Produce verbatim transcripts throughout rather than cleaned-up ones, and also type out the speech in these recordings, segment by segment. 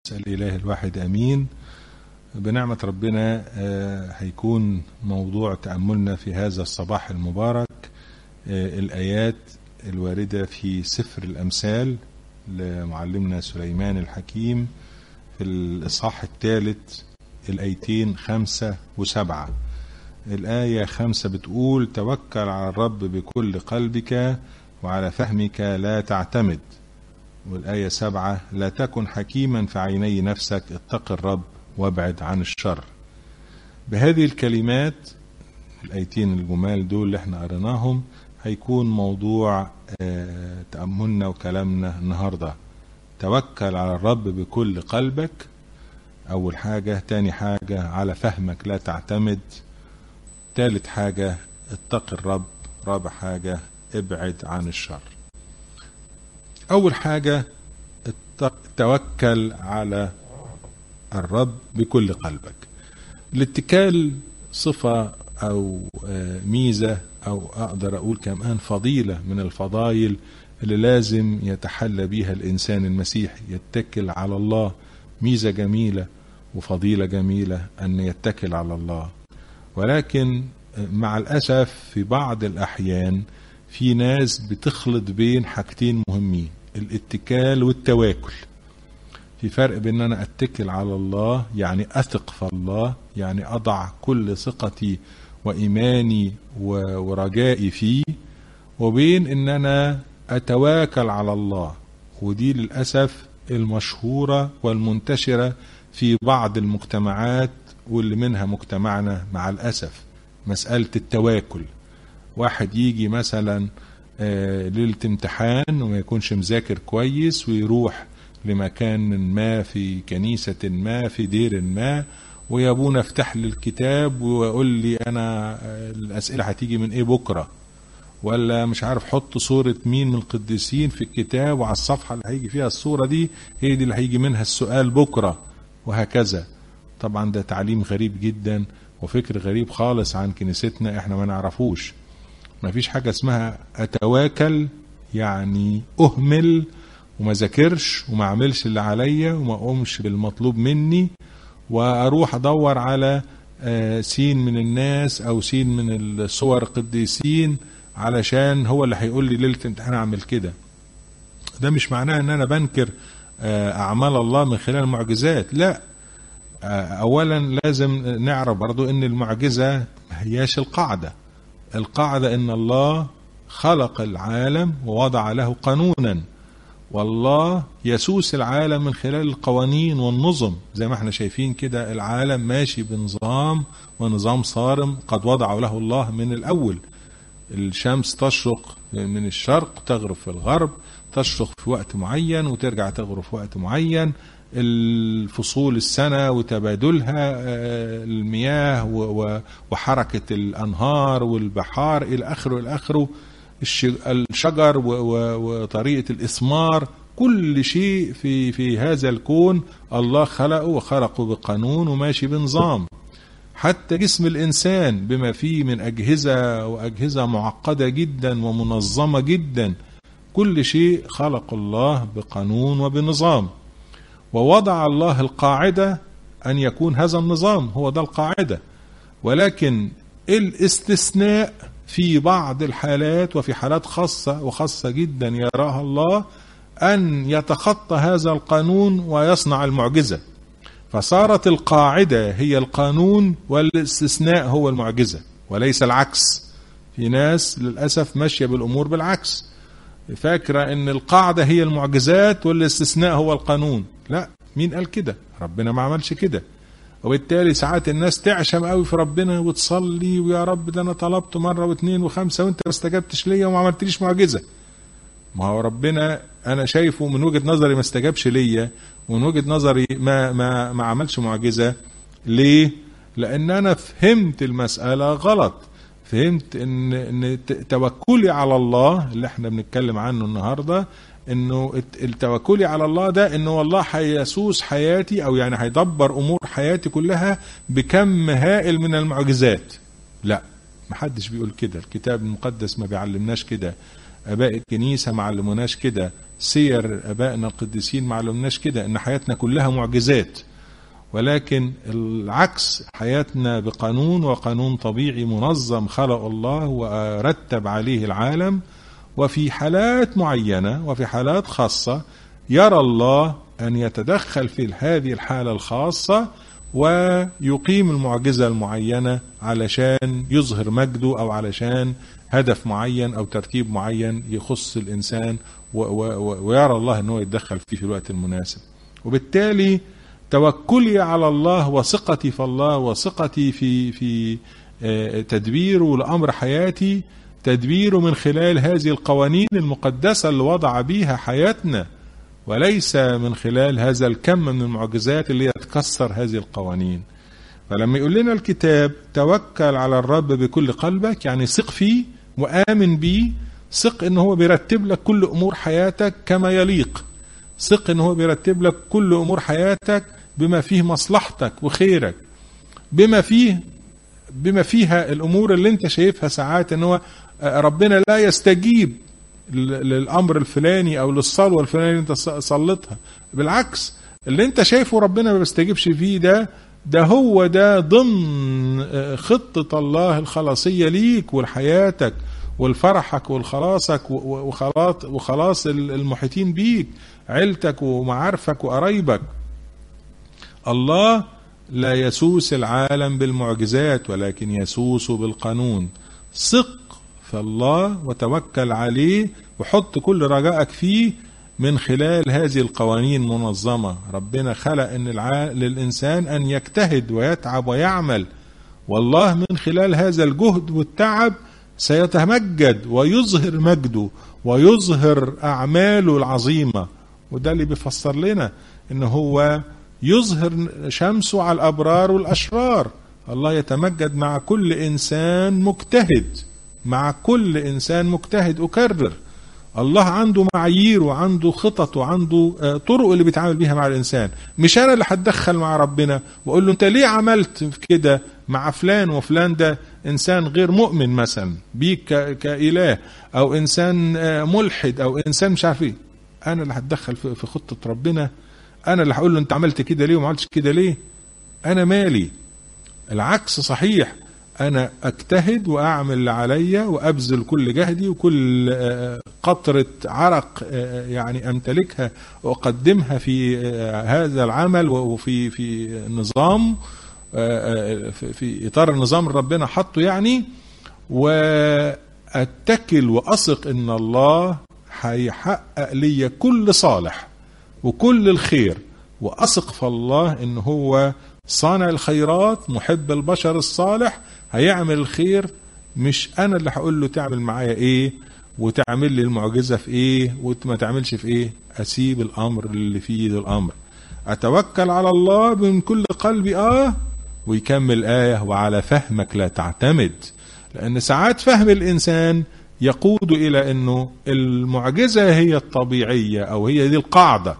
الإله الواحد أمين. بنعمة ربنا هيكون موضوع تأملنا في هذا الصباح المبارك الآيات الواردة في سفر الأمثال لمعلمنا سليمان الحكيم في الإصحاح الثالث الآيتين خمسة وسبعة. الآية خمسة بتقول: توكل على الرب بكل قلبك وعلى فهمك لا تعتمد. والآية سبعة: لا تكن حكيما في عيني نفسك، اتق الرب وابعد عن الشر. بهذه الكلمات الآيتين الجمال دول اللي احنا قريناهم هيكون موضوع اه تأملنا وكلامنا النهاردة. توكل على الرب بكل قلبك أول حاجة، تاني حاجة على فهمك لا تعتمد، تالت حاجة اتق الرب، رابع حاجة ابعد عن الشر. أول حاجة توكل على الرب بكل قلبك. الاتكال صفة أو ميزة أو أقدر أقول كمان فضيلة من الفضائل اللي لازم يتحلى بيها الإنسان المسيحي، يتكل على الله. ميزة جميلة وفضيلة جميلة أن يتكل على الله، ولكن مع الأسف في بعض الأحيان في ناس بتخلط بين حاجتين مهمين: الاتكال والتواكل. في فرق بين أنا أتكل على الله يعني أثق في الله، يعني أضع كل ثقتي وإيماني ورجائي فيه، وبين أن أنا أتواكل على الله. ودي للأسف المشهورة والمنتشرة في بعض المجتمعات واللي منها مجتمعنا مع الأسف، مسألة التواكل. واحد يجي مثلا آه ليلة امتحان وما يكونش مذاكر كويس ويروح لمكان ما في كنيسة ما في دير ما، ويا ابونا افتح لي الكتاب ويقول لي انا الاسئلة هتيجي من ايه بكرة، ولا مش عارف حط صورة مين من القديسين في الكتاب وعلى الصفحة اللي هيجي فيها الصورة دي هي دي اللي هيجي منها السؤال بكرة، وهكذا. طبعا ده تعليم غريب جدا وفكر غريب خالص عن كنيستنا، احنا ما نعرفوش. ما فيش حاجة اسمها اتواكل يعني اهمل وما ذاكرش وما اعملش اللي عليا وما اقومش بالمطلوب مني واروح ادور على سين من الناس او سين من الصور القديسين علشان هو اللي هيقول لي ليلة امتحان اعمل كده. ده مش معناه ان انا بنكر اعمال الله من خلال المعجزات، لا. اولا لازم نعرف برضو ان المعجزة ما هياش القاعدة. القاعدة ان الله خلق العالم ووضع له قانونا، والله يسوس العالم من خلال القوانين والنظم. زي ما احنا شايفين كده العالم ماشي بنظام ونظام صارم قد وضعه له الله من الاول. الشمس تشرق من الشرق تغرب في الغرب، تشرق في وقت معين وترجع تغرب في وقت معين. الفصول السنة وتبادلها، المياه وحركة الأنهار والبحار إلى آخره إلى آخره، الشجر وطريقة الإثمار، كل شيء في في هذا الكون الله خلقه وخلقه بقانون وماشي بنظام. حتى جسم الإنسان بما فيه من أجهزة وأجهزة معقدة جدا ومنظمة جدا، كل شيء خلق الله بقانون وبنظام. ووضع الله القاعدة أن يكون هذا النظام هو ده القاعدة، ولكن الاستثناء في بعض الحالات وفي حالات خاصة وخاصة جدا يراها الله أن يتخطى هذا القانون ويصنع المعجزة. فصارت القاعدة هي القانون والاستثناء هو المعجزة وليس العكس. في ناس للأسف ماشية بالأمور بالعكس، فاكرة أن القاعدة هي المعجزات والاستثناء هو القانون. لا، مين قال كده؟ ربنا ما عملش كده. وبالتالي ساعات الناس تعشم قوي في ربنا وتصلي ويا رب ده انا طلبت مرة واثنين وخمسة وانت ما استجبتش ليا وما عملتليش معجزة. ما هو ربنا انا شايفه من وجهة نظري ما استجبش ليا، ومن وجهة نظري ما ما ما عملش معجزة. ليه؟ لان انا فهمت المسألة غلط. فهمت ان ان توكلي على الله اللي احنا بنتكلم عنه النهارده، انه التوكلي على الله ده انه والله هيسوس حياتي، او يعني هيدبر امور حياتي كلها بكم هائل من المعجزات. لا، محدش بيقول كده، الكتاب المقدس ما بيعلمناش كده. اباء الكنيسة ما علموناش كده، سير ابائنا القديسين ما علموناش كده، ان حياتنا كلها معجزات، ولكن العكس، حياتنا بقانون، وقانون طبيعي منظم خلق الله ورتب عليه العالم، وفي حالات معينة وفي حالات خاصة يرى الله أن يتدخل في هذه الحالة الخاصة ويقيم المعجزة المعينة علشان يظهر مجده، أو علشان هدف معين أو ترتيب معين يخص الإنسان، ويرى الله أنه يتدخل فيه في الوقت المناسب. وبالتالي توكلي على الله وثقتي في الله وثقتي في في تدبيره لأمر حياتي، تدبيره من خلال هذه القوانين المقدسة اللي وضع بيها حياتنا، وليس من خلال هذا الكم من المعجزات اللي يتكسر هذه القوانين. فلما يقول لنا الكتاب توكل على الرب بكل قلبك، يعني ثق فيه وآمن بيه، ثق إنه هو بيرتب لك كل أمور حياتك كما يليق، ثق إنه هو بيرتب لك كل أمور حياتك بما فيه مصلحتك وخيرك، بما فيه بما فيها الأمور اللي انت شايفها ساعات إنه هو ربنا لا يستجيب للأمر الفلاني أو للصلوة الفلانية اللي انت صلتها. بالعكس، اللي انت شايفه ربنا ما بيستجيبش فيه ده ده هو ده ضمن خطة الله الخلاصية ليك ولحياتك والفرحك والخلاصك وخلاص وخلاص المحيطين بيك، عيلتك ومعارفك وقرايبك. الله لا يسوس العالم بالمعجزات، ولكن يسوس بالقانون. ثق في الله وتوكل عليه وحط كل رجائك فيه من خلال هذه القوانين المنظمة. ربنا خلق ان الع... للإنسان أن يجتهد ويتعب ويعمل، والله من خلال هذا الجهد والتعب سيتمجد ويظهر مجده ويظهر أعماله العظيمة. وده اللي بيفسر لنا إن هو يظهر شمسه على الأبرار والأشرار. الله يتمجد مع كل إنسان مجتهد، مع كل إنسان مجتهد. أكرر، الله عنده معايير وعنده خطط وعنده طرق اللي بيتعامل بيها مع الإنسان. مش أنا اللي هتدخل مع ربنا وأقول له أنت ليه عملت كده مع فلان وفلان، ده إنسان غير مؤمن مثلا بيك كإله، أو إنسان ملحد، أو إنسان مش عارف إيه. أنا اللي هتدخل في خطة ربنا؟ أنا اللي هقول له أنت عملت كده ليه وما عملتش كده ليه؟ أنا مالي؟ العكس صحيح، أنا أجتهد وأعمل اللي عليا وأبذل كل جهدي وكل قطرة عرق يعني أمتلكها وأقدمها في هذا العمل وفي في نظام، في إطار النظام اللي ربنا حطه يعني، وأتكل وأثق إن الله هيحقق لي كل صالح وكل الخير، وأثق في الله إن هو صانع الخيرات محب البشر الصالح، هيعمل الخير. مش أنا اللي هقول له تعمل معايا إيه وتعمل لي المعجزة في إيه وما تعملش في إيه. أسيب الأمر اللي فيه ده الأمر، أتوكل على الله من كل قلبي. آه ويكمل آية وعلى فهمك لا تعتمد، لأن ساعات فهم الإنسان يقود إلى أنه المعجزة هي الطبيعية أو هي دي القاعدة،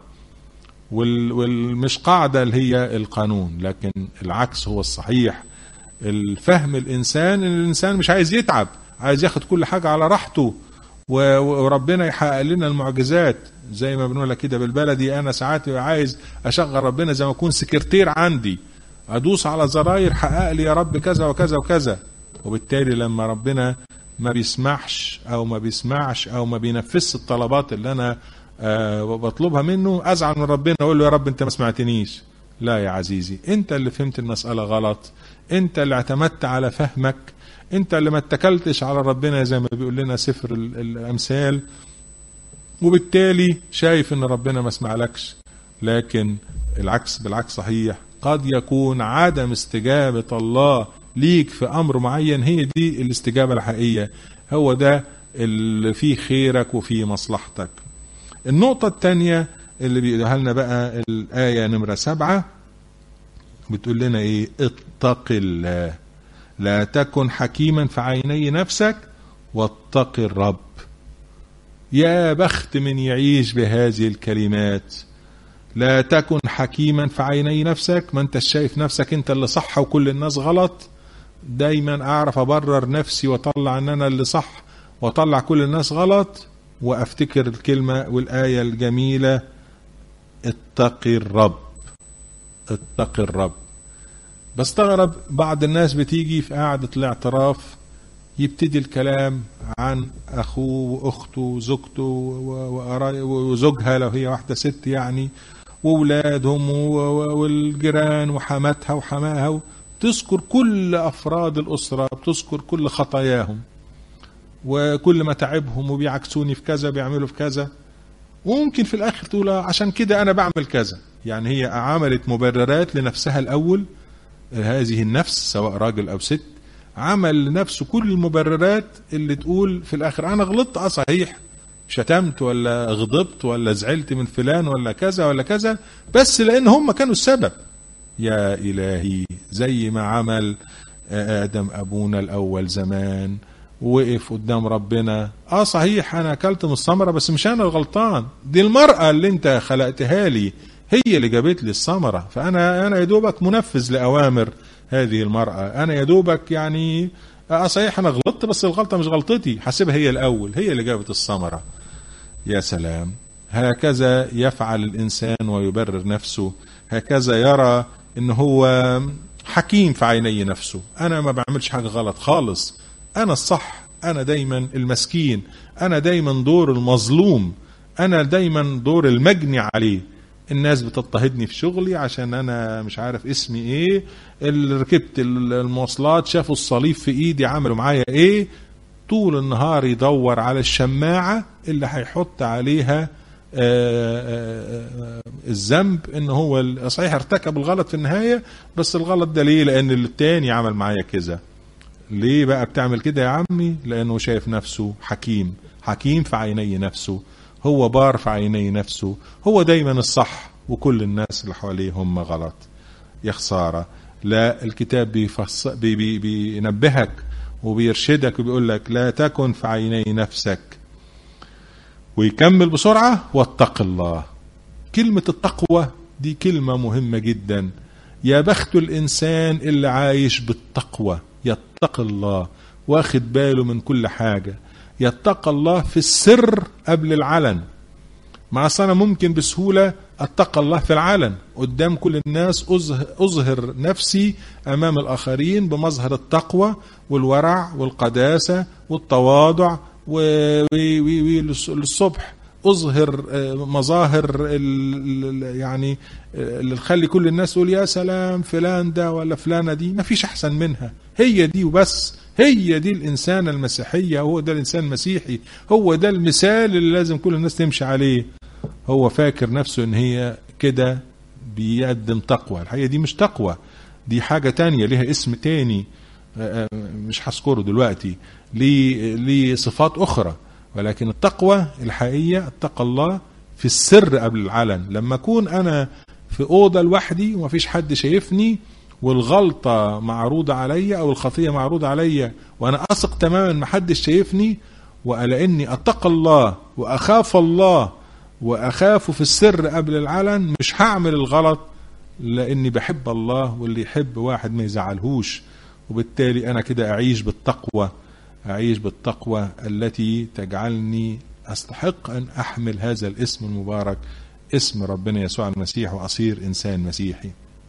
والمش قاعدة اللي هي القانون، لكن العكس هو الصحيح. الفهم الإنسان إن الإنسان مش عايز يتعب، عايز ياخد كل حاجة على راحته، وربنا يحقق لنا المعجزات. زي ما بنقولها كده بالبلدي، أنا ساعات عايز أشغل ربنا زي ما أكون سكرتير عندي، أدوس على زراير حقق لي يا رب كذا وكذا وكذا. وبالتالي لما ربنا ما بيسمحش أو ما بيسمعش أو ما بينفذش الطلبات اللي أنا أه بطلبها منه، أزعل من ربنا أقول له يا رب أنت ما سمعتنيش. لا يا عزيزي، أنت اللي فهمت المسألة غلط، أنت اللي اعتمدت على فهمك، أنت اللي ما اتكلتش على ربنا زي ما بيقول لنا سفر الأمثال، وبالتالي شايف أن ربنا ما سمعلكش. لكن العكس بالعكس صحيح، قد يكون عدم استجابة الله ليك في أمر معين هي دي الاستجابة الحقيقية، هو ده اللي فيه خيرك وفيه مصلحتك. النقطة الثانية اللي بيقولها لنا بقى الآية نمرة سبعة، بتقول لنا إيه؟ اتق الله، لا تكن حكيما في عيني نفسك واتق الرب. يا بخت من يعيش بهذه الكلمات. لا تكن حكيما في عيني نفسك، ما انت شايف نفسك انت اللي صح وكل الناس غلط. دايما اعرف ابرر نفسي واطلع ان انا اللي صح واطلع كل الناس غلط. وافتكر الكلمة والآية الجميلة اتقي الرب، اتقي الرب. بستغرب بعض الناس بتيجي في قاعدة الاعتراف يبتدي الكلام عن أخوه وأخته وزوجته وزوجها لو هي واحدة ست يعني، وولادهم والجيران وحماتها وحماها، تذكر كل أفراد الأسرة، بتذكر كل خطاياهم وكل ما تعبهم وبيعكسوني في كذا بيعملوا في كذا، وممكن في الآخر تقول عشان كده أنا بعمل كذا. يعني هي عملت مبررات لنفسها الأول، هذه النفس سواء راجل أو ست عمل لنفسه كل المبررات اللي تقول في الآخر أنا غلطت، أه صحيح شتمت ولا غضبت ولا زعلت من فلان ولا كذا ولا كذا، بس لأن هم كانوا السبب. يا إلهي زي ما عمل آدم أبونا الأول زمان، وقف قدام ربنا، اه صحيح انا اكلت من الثمرة بس مش انا الغلطان، دي المرأة اللي انت خلقتها لي هي اللي جابت لي الثمرة، فانا انا يا دوبك منفذ لاوامر هذه المرأة، انا يا دوبك يعني اه صحيح انا غلطت بس الغلطة مش غلطتي، حاسبها هي الاول، هي اللي جابت الثمرة. يا سلام، هكذا يفعل الانسان ويبرر نفسه، هكذا يرى ان هو حكيم في عيني نفسه، انا ما بعملش حاجة غلط خالص، انا الصح، انا دايما المسكين، انا دايما دور المظلوم، انا دايما دور المجني عليه، الناس بتضطهدني في شغلي عشان انا مش عارف اسمي ايه، اللي ركبت المواصلات شافوا الصليب في ايدي عملوا معايا ايه، طول النهار يدور على الشماعة اللي هيحط عليها الذنب، ان هو صحيح ارتكب الغلط في النهاية، بس الغلط ده ليه؟ لان التاني عمل معايا كذا. ليه بقى بتعمل كده يا عمي؟ لأنه شايف نفسه حكيم، حكيم في عيني نفسه، هو بار في عيني نفسه، هو دايما الصح وكل الناس اللي حواليه هم غلط. يا خسارة، لا الكتاب بيفص... بي بي بينبهك وبيرشدك وبيقول لك لا تكن في عيني نفسك. ويكمل بسرعة واتق الله. كلمة التقوى دي كلمة مهمة جدا. يا بخت الإنسان اللي عايش بالتقوى، يتقى الله واخد باله من كل حاجة، يتقى الله في السر قبل العلن. مع أصلا ممكن بسهولة اتقى الله في العلن قدام كل الناس، أظهر نفسي أمام الآخرين بمظهر التقوى والورع والقداسة والتواضع والصبح، أظهر مظاهر يعني اللي تخلي كل الناس تقول يا سلام فلان ده ولا فلانة دي، ما فيش أحسن منها، هي دي وبس، هي دي الإنسان المسيحية، هو ده الإنسان المسيحي، هو ده المثال اللي لازم كل الناس تمشي عليه. هو فاكر نفسه إن هي كده بيقدم تقوى، الحقيقة دي مش تقوى، دي حاجة تانية ليها اسم تاني مش هذكره دلوقتي، ليه صفات أخرى. ولكن التقوى الحقيقية اتقى الله في السر قبل العلن. لما أكون أنا في أوضة لوحدي ومفيش حد شايفني والغلطة معروضة عليا أو الخطية معروضة عليا وأنا أثق تماما محدش شايفني، وألا إني أتقى الله وأخاف الله وأخافه في السر قبل العلن، مش هعمل الغلط لأني بحب الله، واللي يحب واحد ما يزعلهوش. وبالتالي أنا كده أعيش بالتقوى، أعيش بالتقوى التي تجعلني أستحق أن أحمل هذا الاسم المبارك، اسم ربنا يسوع المسيح، وأصير إنسان مسيحي.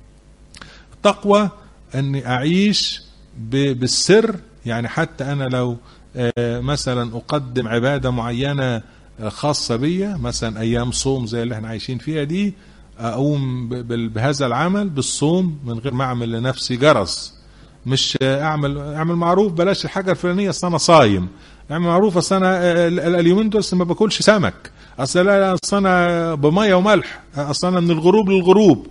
التقوى أني أعيش بالسر، يعني حتى أنا لو مثلا أقدم عبادة معينة خاصة بيا، مثلا أيام صوم زي اللي احنا عايشين فيها دي، أقوم بهذا العمل بالصوم من غير ما أعمل لنفسي جرس، مش اعمل اعمل معروف بلاش الحاجه الفلانيه اصل انا صايم، اعمل معروف اصل انا اليومين دول ما باكلش سمك، اصل لا اصل انا بميه وملح، اصل انا من الغروب للغروب.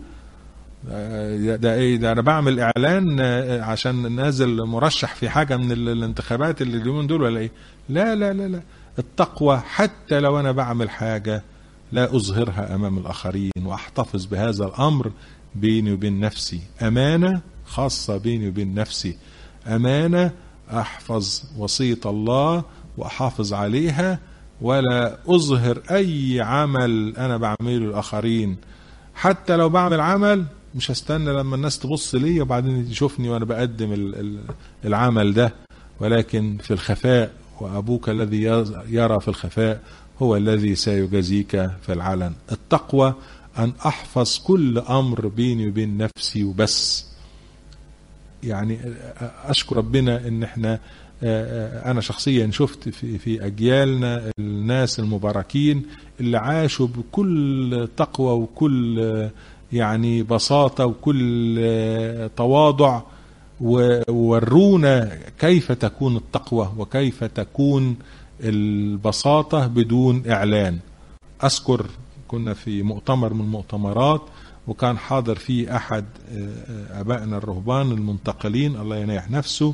ده ايه ده؟ انا بعمل اعلان عشان نازل مرشح في حاجه من الانتخابات اللي اليومين دول ولا ايه؟ لا لا لا لا، التقوى حتى لو انا بعمل حاجه لا اظهرها امام الاخرين، واحتفظ بهذا الامر بيني وبين نفسي، امانه خاصة بيني وبين نفسي، أمانة أحفظ وصية الله وأحافظ عليها، ولا أظهر أي عمل أنا بعمله للآخرين. حتى لو بعمل عمل مش هستنى لما الناس تبص لي وبعدين تشوفني وأنا بقدم العمل ده، ولكن في الخفاء، وأبوك الذي يرى في الخفاء هو الذي سيجازيك في العلن. التقوى أن أحفظ كل أمر بيني وبين نفسي وبس. يعني أشكر ربنا إن إحنا أنا شخصيا شفت في في أجيالنا الناس المباركين اللي عاشوا بكل تقوى وكل يعني بساطة وكل تواضع، وورونا كيف تكون التقوى وكيف تكون البساطة بدون إعلان. أذكر كنا في مؤتمر من المؤتمرات وكان حاضر فيه أحد أبائنا الرهبان المنتقلين الله ينيح نفسه،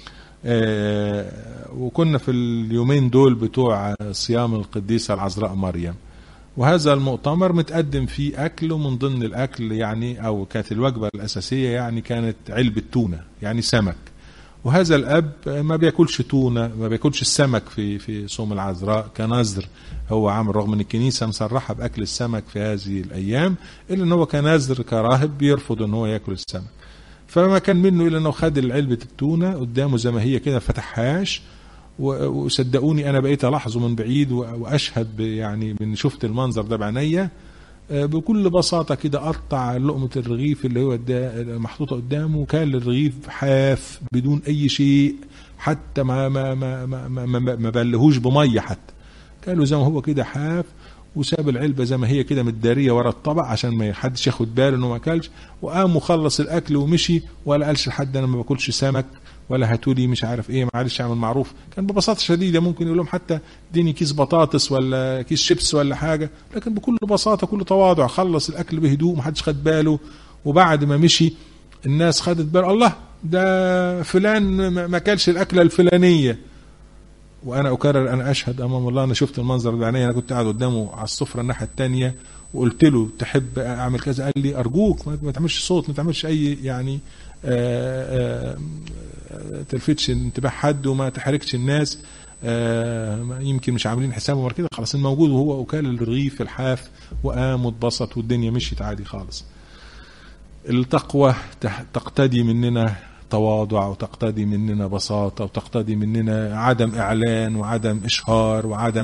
وكنا في اليومين دول بتوع صيام القديسة العذراء مريم، وهذا المؤتمر متقدم فيه أكل، ومن ضمن الأكل يعني أو كانت الوجبة الأساسية يعني كانت علبة تونة يعني سمك. وهذا الأب ما بياكلش تونة ما بياكلش السمك في في صوم العذراء كنذر هو عامل، رغم ان الكنيسة مصرحة بأكل السمك في هذه الأيام، إلا ان هو كنذر كراهب بيرفض ان هو ياكل السمك. فما كان منه إلا انه خد العلبة التونة قدامه زي ما هي كده، فتحهاش، وصدقوني انا بقيت الاحظه من بعيد واشهد يعني من شفت المنظر ده بعينيا. بكل بساطة كده قطع لقمة الرغيف اللي هو محطوطة قدامه، وكان الرغيف حاف بدون أي شيء، حتى ما ما ما ما ما, ما, ما بلهوش بمية، حتى كان له زي ما هو كده حاف، وساب العلبة زي ما هي كده متدارية ورا الطبق عشان ما حدش ياخد باله انه ما اكلش، وقام وخلص الاكل ومشي، ولا قالش لحد انا ما باكلش سمك ولا هاتولي مش عارف ايه، معلش اعمل معروف. كان ببساطه شديده ممكن يقول لهم حتى اديني كيس بطاطس ولا كيس شيبس ولا حاجه، لكن بكل بساطه كل تواضع خلص الاكل بهدوء محدش خد باله. وبعد ما مشي الناس خدت بال، الله ده فلان ما اكلش الاكله الفلانيه. وانا اكرر انا اشهد امام الله انا شفت المنظر بعيني، انا كنت قاعد قدامه على السفره الناحيه الثانيه وقلت له تحب اعمل كذا؟ قال لي ارجوك ما تعملش صوت، ما تعملش اي يعني آآ آآ تلفتش انتباه حد وما تحركش الناس، يمكن مش عاملين حسابهم كده، خلاص الموجود وهو وكال الرغيف الحاف وقام واتبسط والدنيا مشيت عادي خالص. التقوى تقتدي مننا تواضع، وتقتدي مننا بساطة، وتقتدي مننا عدم إعلان وعدم إشهار وعدم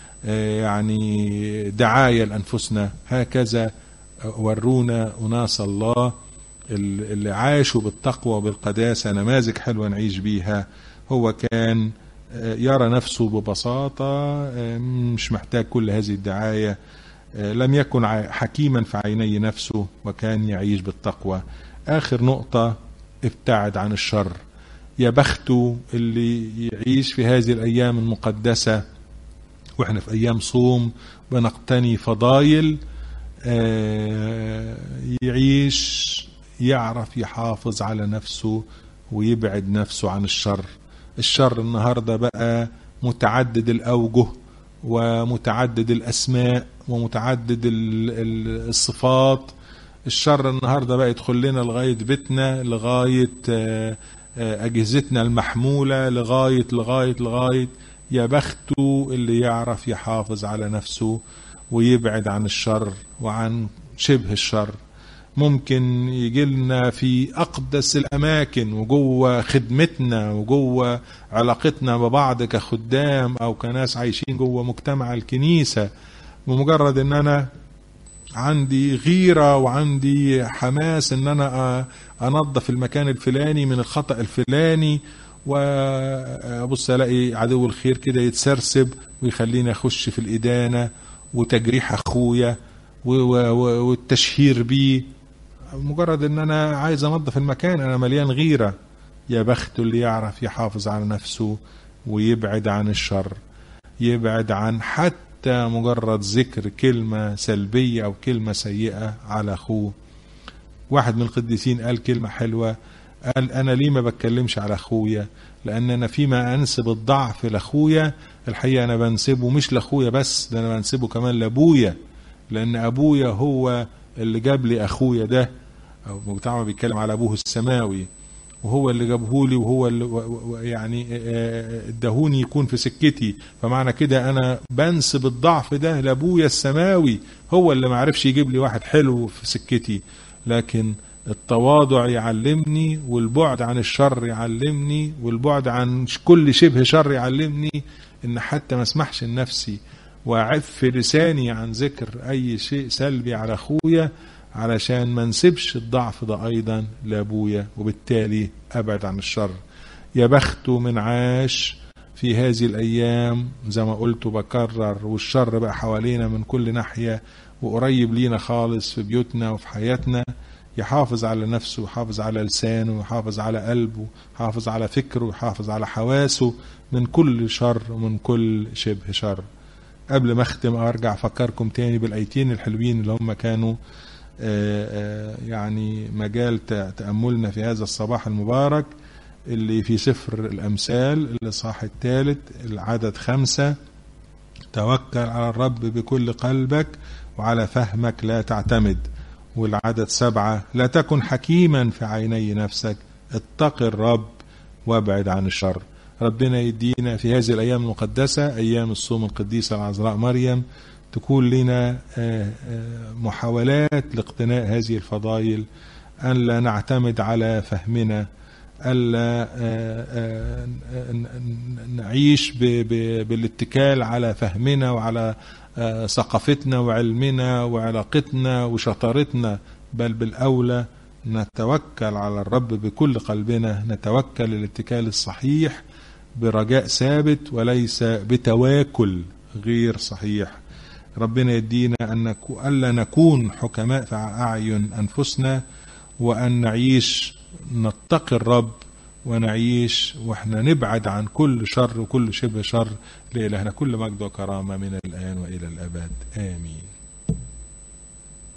يعني دعاية لأنفسنا. هكذا ورونا أناس الله اللي عاشوا بالتقوى وبالقداسة نماذج حلوة نعيش بيها. هو كان يرى نفسه ببساطة، مش محتاج كل هذه الدعاية، لم يكن حكيما في عيني نفسه، وكان يعيش بالتقوى. آخر نقطة، ابتعد عن الشر. يا بخته اللي يعيش في هذه الأيام المقدسة وإحنا في أيام صوم بنقتني فضايل، يعيش يعرف يحافظ على نفسه ويبعد نفسه عن الشر. الشر النهاردة بقى متعدد الأوجه ومتعدد الأسماء ومتعدد الصفات. الشر النهاردة بقى يدخل لنا لغاية بيتنا، لغاية أجهزتنا المحمولة، لغاية لغاية لغاية. يا بخته اللي يعرف يحافظ على نفسه ويبعد عن الشر وعن شبه الشر. ممكن يجي لنا في أقدس الأماكن وجوه خدمتنا وجوه علاقتنا ببعض كخدام أو كناس عايشين جوه مجتمع الكنيسة، بمجرد أن أنا عندي غيرة وعندي حماس أن أنا أنظف المكان الفلاني من الخطأ الفلاني، وأبص ألاقي عدو الخير كده يتسرسب ويخليني أخش في الإدانة وتجريح أخويا والتشهير بيه، مجرد ان انا عايز انظف المكان انا مليان غيرة. يا بخته اللي يعرف يحافظ على نفسه ويبعد عن الشر، يبعد عن حتى مجرد ذكر كلمة سلبية او كلمة سيئة على اخوه. واحد من القديسين قال كلمة حلوة، قال انا ليه ما بتكلمش على اخويا؟ لان انا فيما انسب الضعف لاخويا الحقيقة انا بنسبه مش لاخويا بس، ده انا بنسبه كمان لابويا، لان ابويا هو اللي جاب لي اخويا ده، او مجتمع بيتكلم على ابوه السماوي، وهو اللي جابه لي وهو اللي يعني ادهوني يكون في سكتي. فمعنى كده انا بنسب الضعف ده لابويا السماوي، هو اللي ما عرفش يجيب لي واحد حلو في سكتي. لكن التواضع يعلمني، والبعد عن الشر يعلمني، والبعد عن كل شبه شر يعلمني ان حتى ما اسمحش لنفسي وأعف لساني عن ذكر أي شيء سلبي على أخويا، علشان ما نسيبش الضعف ده أيضا لأبويا، وبالتالي أبعد عن الشر. يا بخته من عاش في هذه الأيام زي ما قلت وبكرر، والشر بقى حوالينا من كل ناحية وقريب لينا خالص في بيوتنا وفي حياتنا، يحافظ على نفسه ويحافظ على لسانه ويحافظ على قلبه ويحافظ على فكره ويحافظ على حواسه من كل شر ومن كل شبه شر. قبل ما اختم ارجع افكركم تاني بالايتين الحلوين اللي هم كانوا آآ آآ يعني مجال تأملنا في هذا الصباح المبارك، اللي في سفر الأمثال الإصحاح الثالث العدد خمسة: توكل على الرب بكل قلبك وعلى فهمك لا تعتمد. والعدد سبعة: لا تكن حكيما في عيني نفسك، اتق الرب وابعد عن الشر. ربنا يدينا في هذه الأيام المقدسة، أيام الصوم القديسة العذراء مريم، تكون لنا محاولات لاقتناء هذه الفضائل، أن لا نعتمد على فهمنا، ألا نعيش بالاتكال على فهمنا وعلى ثقافتنا وعلمنا وعلاقتنا وشطارتنا، بل بالأولى نتوكل على الرب بكل قلبنا، نتوكل الاتكال الصحيح برجاء ثابت وليس بتواكل غير صحيح. ربنا يدينا أن ألا نكون حكماء في أعين أنفسنا، وأن نعيش نتقي الرب ونعيش وإحنا نبعد عن كل شر وكل شبه شر. لإلهنا كل مجد وكرامة من الآن وإلى الأبد، آمين.